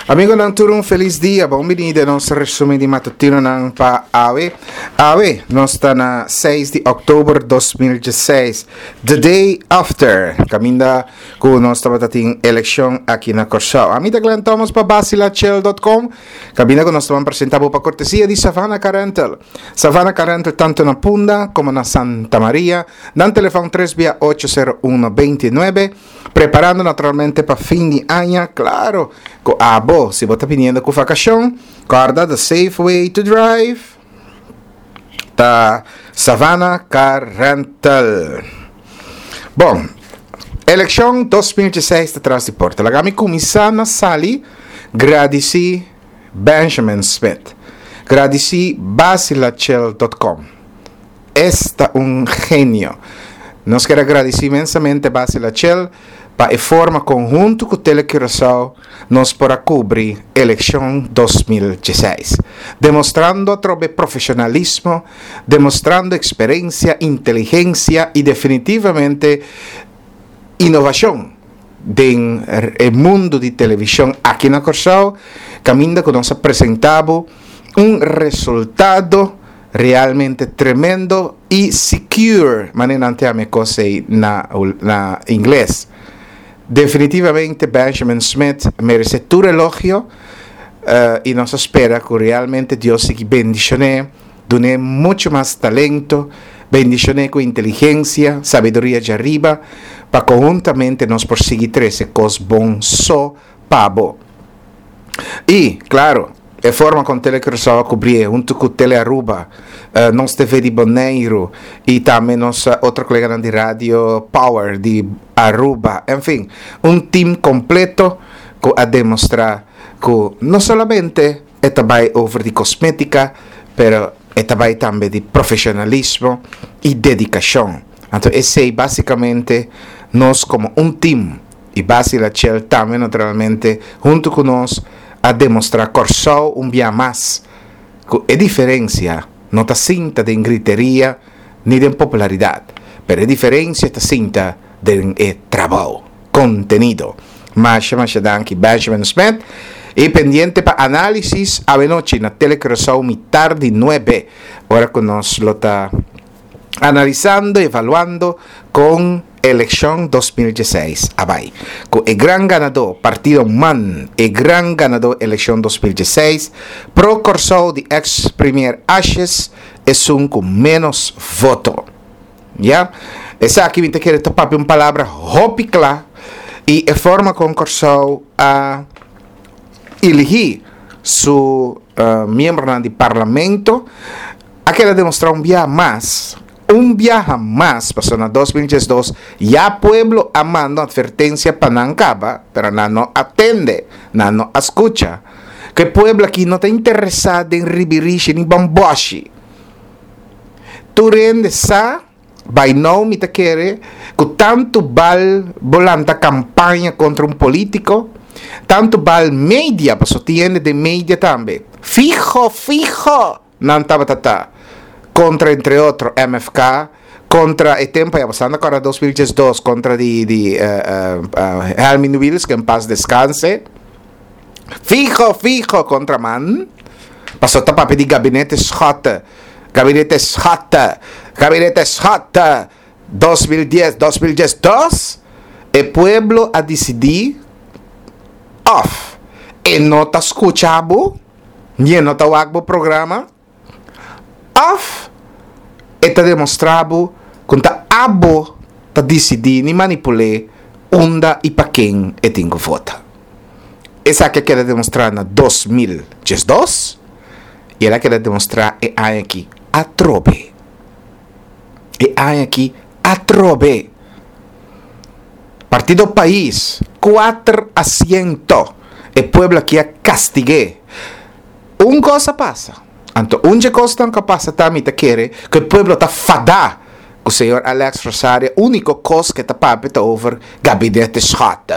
Amigo ng turong feliz dia, bem-vindo ao nosso resumo de matutino ng pa-awe. Awe, nós está na 6 de outubro de 2016, the day after. Caminda com nós estava tating eleção aqui na Corsao. A mim da Glenn Thomas para basilachel.com. Caminda com nós estamos apresentando para cortesia de Savannah Carental. Savannah Carental tanto na Punda como na Santa Maria. Dan telefone 3 801 29. Preparando naturalmente para fim de ano, claro. Com abo, se você está pedindo com vacação, guarda the safe way to drive. Tá Savannah Car Rental. Bom, eleição 2016 atrás de porta. La gami começar na sali, gradeci Benjamin Smith. Gradeci basilachel.com. Esta genio. Nós queremos agradecer imensamente Basilachel para a forma conjunto com o Telecurasao nós para cobrir a eleição 2016, demonstrando através profissionalismo, demonstrando experiência, inteligência e definitivamente inovação no mundo de televisão aqui na Corsao, caminho que nós apresentamos resultado realmente tremendo e secure, maneira antiame cose na inglês. Definitivamente Benjamin Smith merece todo elogio e nos espera que realmente Dios se bendicione, done mucho más talento, bendicione con inteligencia, sabiduría de arriba, para conjuntamente nos perseguir 13 cosas bon so pabo. E, claro, a forma com Telecurasao cobrir, junto com Telearuba, nós TV de Boneiro e também nossa outra colega de rádio Power de Aruba, enfim, time completo que a demonstrar que não somente é também over de cosmética, pero é também de profissionalismo e dedicação. Então, esse é basicamente nós como time e Basilachel também naturalmente junto com nós a demonstrar Corsao dia mais que a diferença não está cinta de griteria nem de popularidade, mas a diferença está cinta de trabalho, contenido. Mas danke Benjamin Smith e pendiente para análisis a noite na Telecurasao mi tarde 9, ahora que nós lo está analisando, evaluando com eleição 2016. Abai. Com o grande ganador, Partido MAN, o grande ganador eleição 2016, pro Corsao de ex-premier Ashes, é com menos voto. Já? Essa aqui me quer topar uma palavra hópicla e a forma com Corsao a elegir seu membro do parlamento, aquela demonstrar dia mais passou na 2012, ya pueblo amando advertência para não acabar, pero não atende, não escuta. Que o pueblo aqui não está interessado em ribiriche nem bamboche. Tu rende sa, vai não me te querer, que tanto bal volanta campanha contra político, tanto bal media, passou tiene de media também. Fijo, não estava tata. Contra, entre outros, MFK, contra o tempo, já passando agora 2012, contra de Helmin Wills, que em paz descanse. Fijo, contra MAN. Passou a pedir gabinete Schott, 2010, 2012. O pueblo a decidir off. E não está escutando, e não está ouvindo o programa. Off está demonstrado que está abo para decidir e manipular onde e para quem tem que votar. Essa que quer demonstrar na 2012 e ela quer demonstrar é aqui a trobe. Partido País 4 asientos. O pueblo aqui a castigue. Uma coisa passa. Então, onde coisa que passa também te quer que o povo está fadá com o senhor Alex Rosario, único coisa que está papita over gabinete Schott,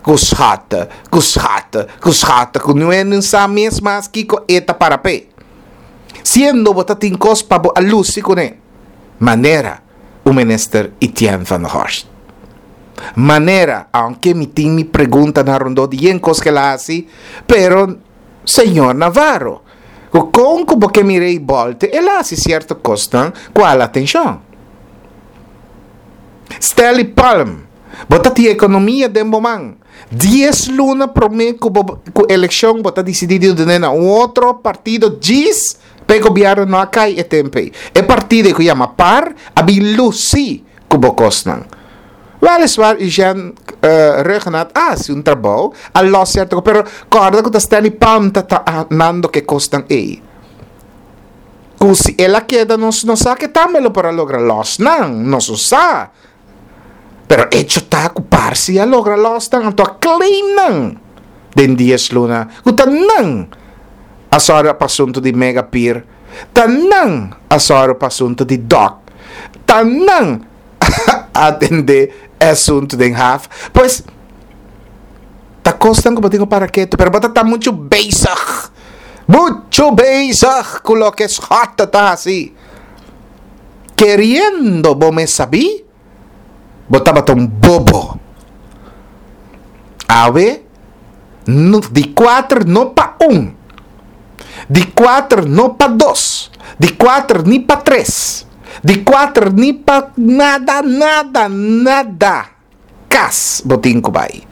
que não é nem sa mesmo mas que eta para pé. Sendo bota tem coisa para a luz com maneira o ministro Etienne van der Horst. manera, aunque me pregunta na rondo de en cos que la hace, pero, señor Navarro, con como que mirei volte, ela hace cierto costa, qual atenção? Stanley Palm, bota ti economia de momento. 10 luna promete que eleição bota decidido de nena outro partido diz para o governo não cai e tempo. É partido que chama par abilusi kubo kosnan. Weliswaar is Jan regenat se un trabalho a lo certo pero corda que Stanley Palm nando que costan Così ela queda non sa che tamelo para lograr los non so sa. Pero hecho ta ocuparsi a lograr los nan to claim den 10 luna. Kutan a sora pasunto di Megapir. Tanang a sora pasunto di Doc. Tanang atende assunto den half. Pues ta costan como digo para que pero bota ta mucho basic. Mucho basic con lo que es hot ta así. Queriendo bo me sabí. Botaba un bobo. Ave no, di 4 no pa 1. Di 4 no pa 2. Di 4 ni pa 3. Di 4 ni pa nada. Cas botin kubai.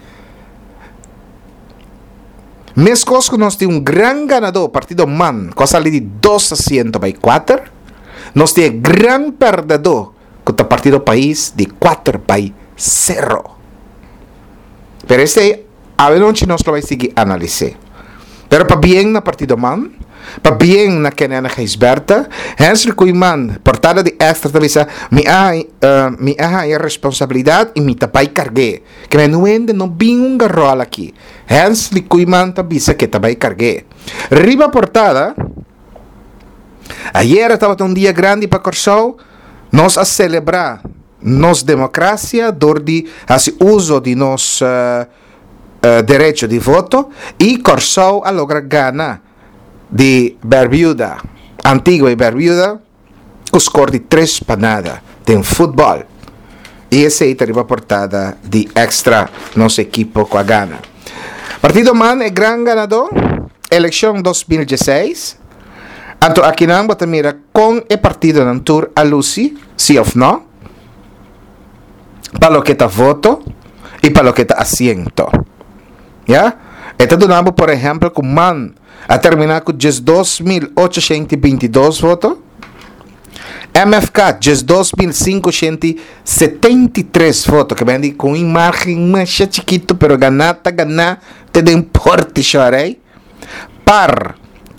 Mes cosco nos tiene un gran ganador, partido Man, cosa li di 2-100 by 4. Nos tiene gran perdedor, contra partido País, di 4-0. Pero a ver onde nos lo vai seguir analisar. Pero para bien na partido Man, para bien na Kenana Geisberta, Hans Kuiman, portada de extra televisa, mi hay responsabilidad y mi tapai cargué. Que me nuende no bin un garrol aquí. Hans Kuiman tabisa que tapai cargué. Riba portada, ayer estaba un día grande para Corsou, nos a celebrar nos democracia, dordi hace uso de nos derecho de voto, y Corsou a lograr gana de Bermuda, Antigua y Bermuda, con score de 3 para nada, de fútbol. Y ese ahí arriba portada de extra, nos equipo con gana. Partido Man es gran ganador, elección 2016. Anto aquí no vamos a mirar con el partido en tour a Lucy, sí o no, para lo que está voto y para lo que está asiento. ¿Ya? Este donamos, por ejemplo, con Man a terminar con 2.822 votos. MFK, 2.573 votos, que ven con imagen más chiquito, pero ganar, te den porte, chorei. Par,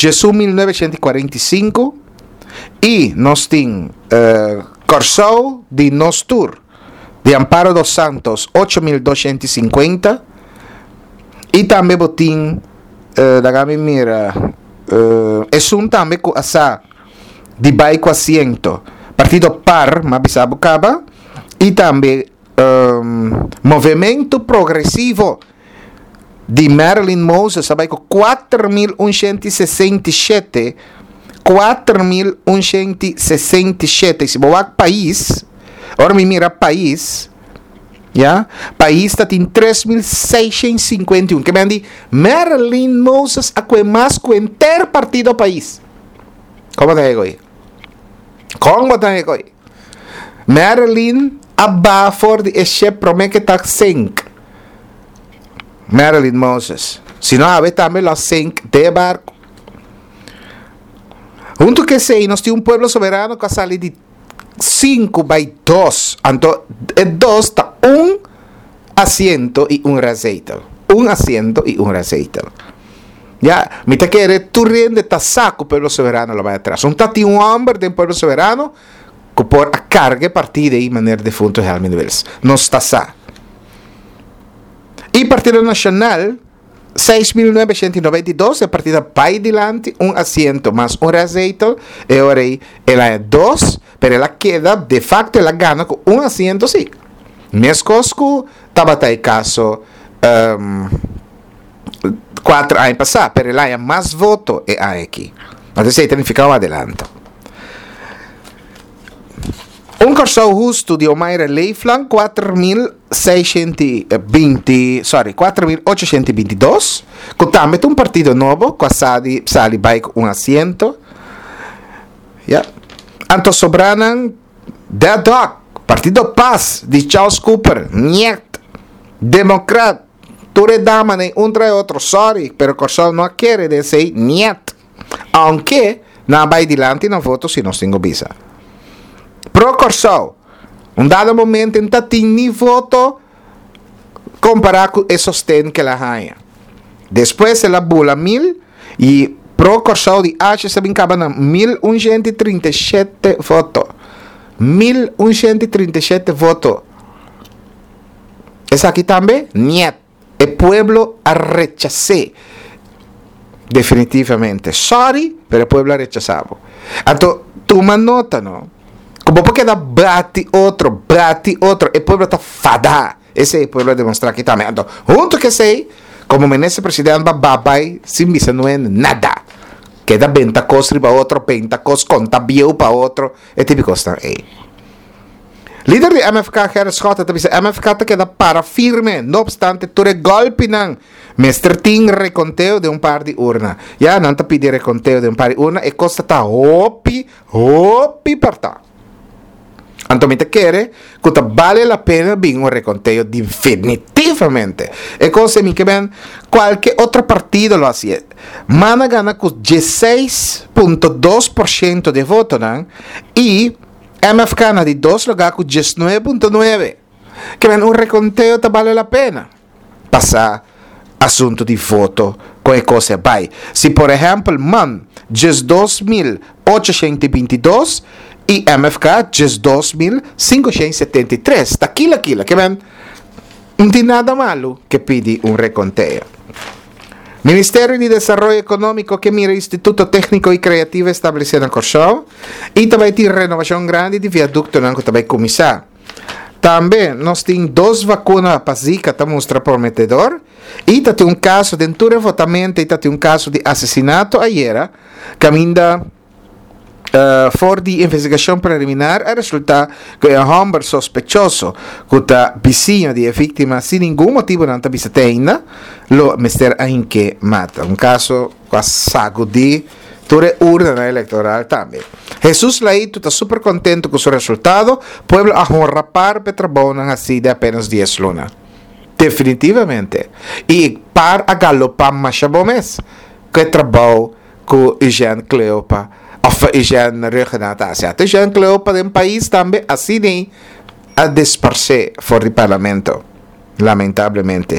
1945. Y nos tiene Corsou de Nostur, de Amparo dos Santos, 8.250. Y también botín, dagami mira, es un también asa de baico asiento, partido par, mabisabo caba, y también movimiento progresivo de Marilyn Moses, baico 4.167, 4.167, si boak país, ahora me mira país, ya, país está en 3.651, que me han dicho, Marilyn Moses acue más que enter partido país. ¿Cómo te digo ahí? ¿Cómo te digo ahí? Marilyn abajo de ese promete que está 5. Marilyn Moses. Si no, a ver también los 5 de barco. Junto que sei, nos tiene un pueblo soberano que sale de 5/2. Entonces, el 2 está un asiento y un raseito. Un asiento y un raseito. Ya, me te quiere tu riende tasaco pueblo soberano lo va atrás. Un tati un hombre de pueblo soberano que por a carga partida y manera de funto Helmin Wills. Nos tasa. Y Partido Nacional 6.992, el partido Pai Dilante, un asiento más un raseito, y ahora ella es 2, pero ella queda, de facto, ella gana con un asiento, sí. Mescosco, tabata el caso 4 años pasados, pero ella hay más votos aquí. Entonces, ahí significado adelanto. Un Corsou justo de Omaira Leifland, 4.000 4.822, con también un partido nuevo, que sale con un asiento. Ya. Anto sobranan The Dog, Partido Paz, de Charles Cooper, niet. Democrat, tú le damas un tras otro, sorry, pero Corsol no quiere decir niet. Aunque no va adelante no voto si no tengo visa. Pro Corsol, un dado momento en tatín ni voto comparado con el sostén que la haya. Después se la bula 1000 y pro Corsol de H se vincaba na 1137 votos. 1137 votos. Es aquí también, niet. El pueblo a rechazar. Definitivamente. Sorry, pero el pueblo ha rechazado. Entonces, tú me notas, ¿no? Como porque da bate otro. El pueblo está fada. Ese es el pueblo demostrar aquí también. Entonces, junto que sei, como menese presidente babay, sin visa no es nada. Queda 20 cosas para otro, 20 cosas, conta bio para otro. Es típico está ahí. Líder de MFK, Gerrit Schotten, dice, MFK te queda para firme, no obstante, tú golpinan. Mr. Ting reconteo de un par de urnas. Ya, no te pide reconteo de un par de urnas, y costa está hopi parta. Antonio te quiere, que vale la pena bien un reconteo definitivamente. Es como si que ven, cualquier otro partido lo hacía. Mana gana con 16.2% de votos, ¿no? Y MFK na de 2 lugar con 19.9. Que ven un reconteo te vale la pena. Pasar asunto de voto con cosa vai. Si por ejemplo, man, 2.822 y MFK 2.573. Está aquilo, que ven, no tiene nada malo que pedir un reconteo. Ministerio de Desarrollo Económico que mira Instituto Técnico y Creativo establecido en Corsol y también tiene renovación grande de viaducto que también comisar. También nos tienen 2 vacunas para Zika que muestra prometedor y tiene un caso de enturevotamiento y tiene un caso de asesinato ayer que ainda for de investigación preliminar resulta que un hombre sospechoso que está vizinho de víctima sin ningún motivo não está visitando lo mister que mata un caso que saco de toda urna electoral también. Jesús Laito está súper contento con su resultado. Pueblo a rapar Petrobona así de apenas 10 lunas. Definitivamente. Y para a galopar más mes que trabalho com Jean Cleopa of Jean Regenata Asiata. Jean Cleopa de un país también así de a disparcer por el parlamento. Lamentablemente.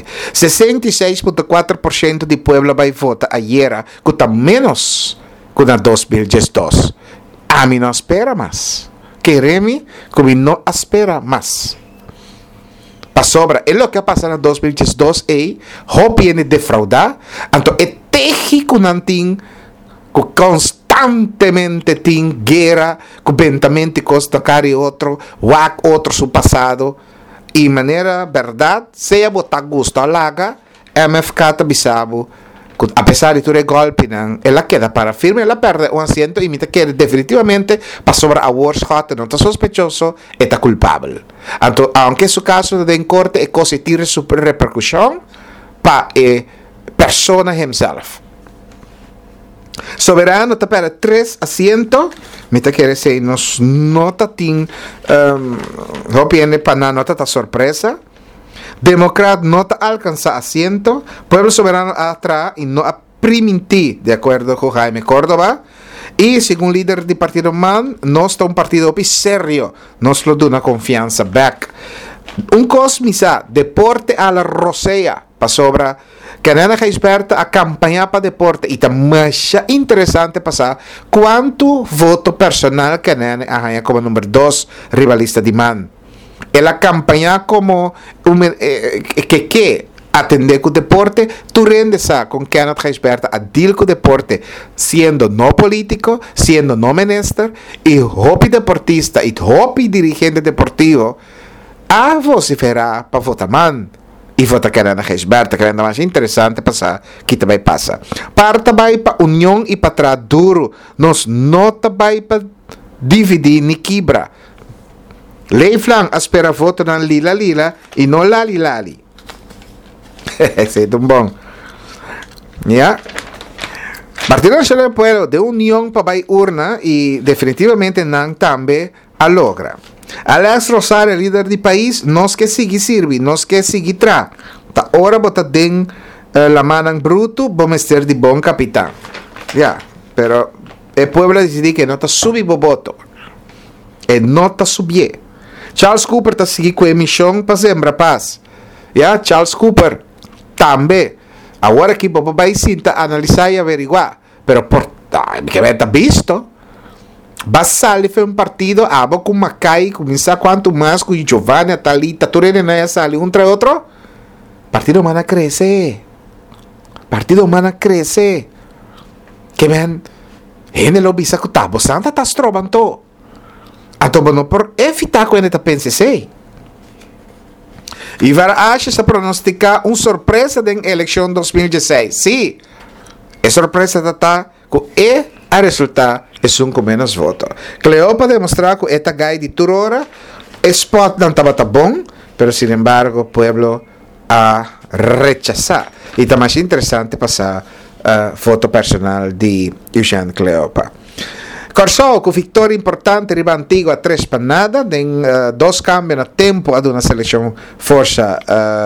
66.4% de pueblo va a votar ayer, que está menos que en 2012. A mí no espera más. Queremos que no espera más. Para sobra, es lo que pasa en 2012 y viene defraudar. Entonces, es téjico que constantemente tiene guerra, que ventamente costa cari otro, whack otro su pasado. Y manera verdad, sea botar gusto alaga, MFK tabisabo, a pesar de tu golpe, ela queda para firme, ela perde un asiento y mira que definitivamente para sobre a Warshot, no está sospechoso, está culpable. Entonces, aunque su caso de en corte es cosa tiene su repercusión para persona himself. Soberano te para 3 asientos, mira que se nos nota tin, no viene para nada, nota sorpresa. Democrat no alcanza asiento. Pueblo Soberano atrás y no a permitir, de acuerdo con Jaime Córdoba. Y según líder del partido MAN, no está un partido serio. Nos lo da una confianza back. Un cosmisa, deporte a la rosea, para sobra. Que Nana experta a campaña para deporte. Y está más interesante pasar cuánto voto personal que Nana haga como número 2 rivalista de MAN. La campaña como que atender con deporte, tú rendes con Kenneth experta a deal con deporte, siendo no político, siendo no minister, y hopi deportista, y hopi dirigente deportivo, a vociferar para votar man. Y votar Kenneth experta, que es más interesante pasar, que también pasa. Para também para unión y para atrás duro, nos no também para dividir ni quebrar. Lei flan aspera voto na lila lila e non lali lali. Sei un bom. Ya. Partido Nacional del Pueblo de unión para vai urna e definitivamente não também a logra. Alex Rosario, líder do país, nós que seguir sirvi, nós que seguir tra. Ta ora bota den la manang bruto, vamos ser de bom capitão. Ya, pero el pueblo decidiu que não está subi voto. E não está subie. Charles Cooper está seguir com a missão para sembrar paz. Ya, Charles Cooper também. Agora que o vai sinta analisar e averiguar. Pero por que avete visto? Bassali foi partido, abo com Macai, começar quanto mais com Giovanni, Talita, Turene, Naya Sali, um tra outro. Partido humano cresce. Partido humano cresce. Que men, ele lo bisa com Tabo Santa tá strobando. Então, não por evitar quando ele pensa sei. E vai achar se pronosticar uma surpresa da eleição 2016. Sim. A surpresa está com a resultado é um com menos voto. Cleopa demostrar que esta gai de Turora, o spot não estava bom, mas, sin embargo, o pueblo a rechazar. E está mais interessante passar a foto personal de Eugene Cleopa. Corsò con vittoria importante riba antigua a 3 pannada, den 2 cambiano a tempo ad una selezione forza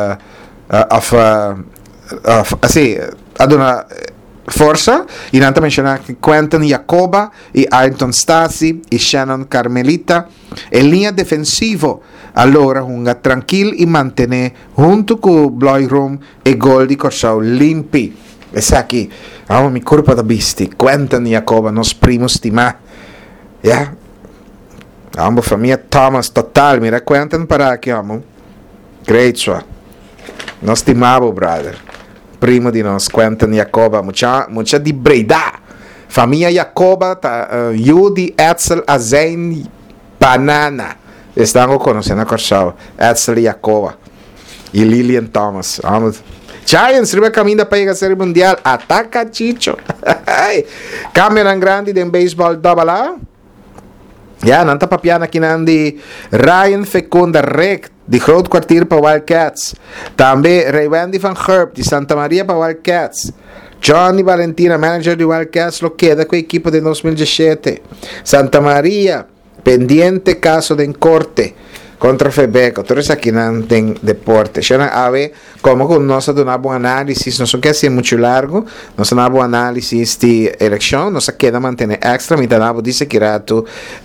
ad una forza, intanto menzionare Quentin Jacoba e Ayrton Stasi e Shannon Carmelita e linea difensivo allora un tranquillo e mantenere junto con Bloy Room e gol di Corsò limpi e sa che mi corpo da bisti Quentin Jacoba nos primo stima ja amo famiglia Thomas total mira Quentin para che amo great so nos stimavo brother primo di nos Quentin Jacoba mucha di Breda famiglia Jacoba Judy Etzel Azain Banana stanno conoscendo a Corsò Etzel Jacoba e Lillian Thomas Giants riba cammina para a Série Mundial ataca Chicho cameran grandi del baseball double ja nanta papiana kinandi Ryan Fecunda Rek di groot kwartier para Wildcats também Ray Wendy van Herp di Santa Maria para Wildcats Johnny Valentina manager di Wildcats lo queda con equipo del 2017 Santa Maria pendiente caso de corte contra Febeco, todo eso aquí en deporte. Yo ave como con nosotros una buena análisis, no son que sea mucho largo, no son una buena análisis de elección, no se queda mantener extra, mi tanabo dice que era tu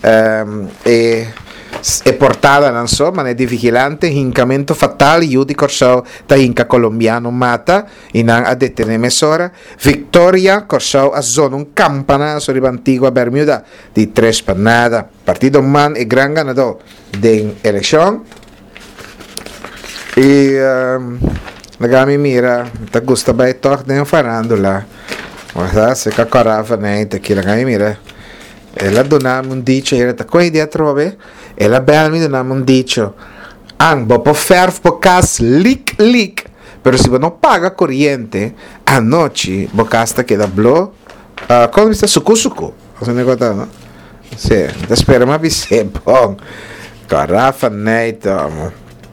portada non so, ma è di vigilante, hincamento fatale, io di Corsò, da inca colombiano mata, in a detenere mesora, Victoria, Corsò, a zona un campanazo di Antigua Bermuda, di 3 spannata, partito man e gran ganador de elezione, e la gami mira, ta gusta bei toch den farandola, guarda, se cacorava niente, che la gami mira, e la donava un dice, era ta coi dietro, vabbè, e la bella mi donava un dice, bo po ferf po cas lick, pero si non paga corriente, a noche, bo casta che da blo, come sta suku, se ne guarda, no? Sì, spero ma vi sia bon, garrafa neito,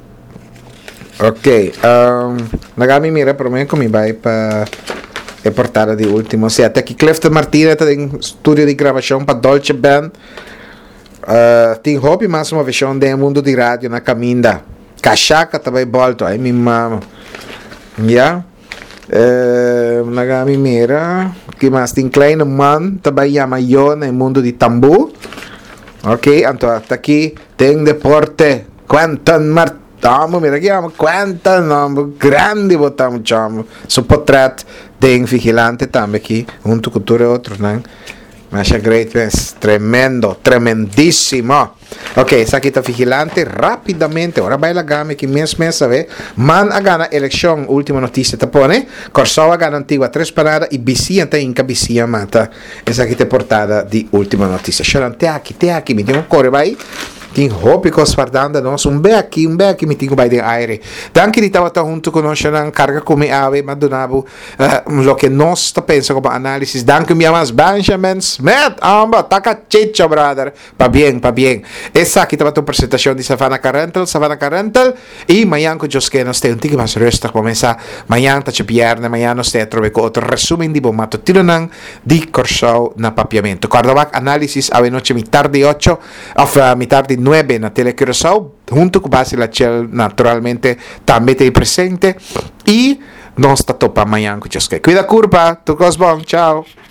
ok, nagami mira, per me come vai pa e portare di ultimo, sì, aqui Clifton Martinez in studio di gravazione per Dolce Band, tin hobby massimo visione del mondo di radio na caminda cachaca também volto ai minha mama ja nagami mira que mais tin kleine man também chama io nel mondo di tambu ok então aqui tem deporte Quentin Martamo mira que chama Quentin grande botamo chama su portrait den vigilante também aqui junto com tudo outro né. Masha Greatness, tremendo, tremendissimo. Ok, sa kita vigilante rapidamente. Ora vai la game che mes sabe. Man a gana election, ultima notizia tapone. Corsò a gana antigua 3 sparada e bisia te inca bisia mata. E sa kita portada di ultima notizia. Sharon te aki, mi devo corre vai. quem hopi cos guardando nós um bem aqui me tingo by the aire danke di tava junto conosco na carga come ave madonabo lo que nós está pensa como análise danke mi amas Benjamin Smith amba taca chicha brother pa bien essa aqui tava tua apresentação de Savannah Carental e amanhã com os que nós tem um tique mais resta começa amanhã tá ci pierne amanhã nós tem trove com outro resumen di bom mattutino nang di corso na papiamento guarda analisi ave noche mi tardi 8 mi tardi 9 na Telecurasao junto con Basil Lachel naturalmente também tem presente e nós tá topa amanhã com os que cuida curva tu cos bom ciao